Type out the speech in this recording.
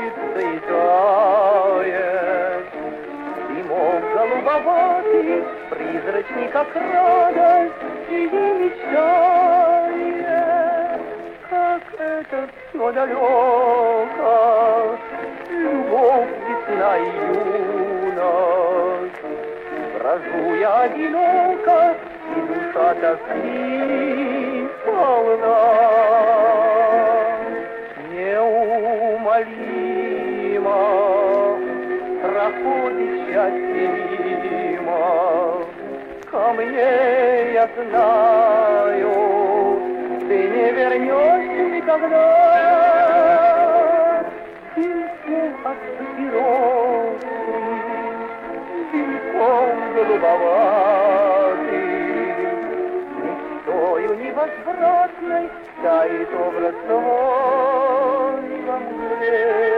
кружится и тает. Дымок голубоватый, призрачный, как радость, и мечтает, как это все далеко, любовь, весна и юность. Брожу я одиноко, и душа тоски полна. Неумолимо проходит счастье мимо. Ко мне, я знаю, ты не вернешься никогда. Письмо от папиросы, дымком голубоватый, мечтою невозвратной тает образ твой во мгле.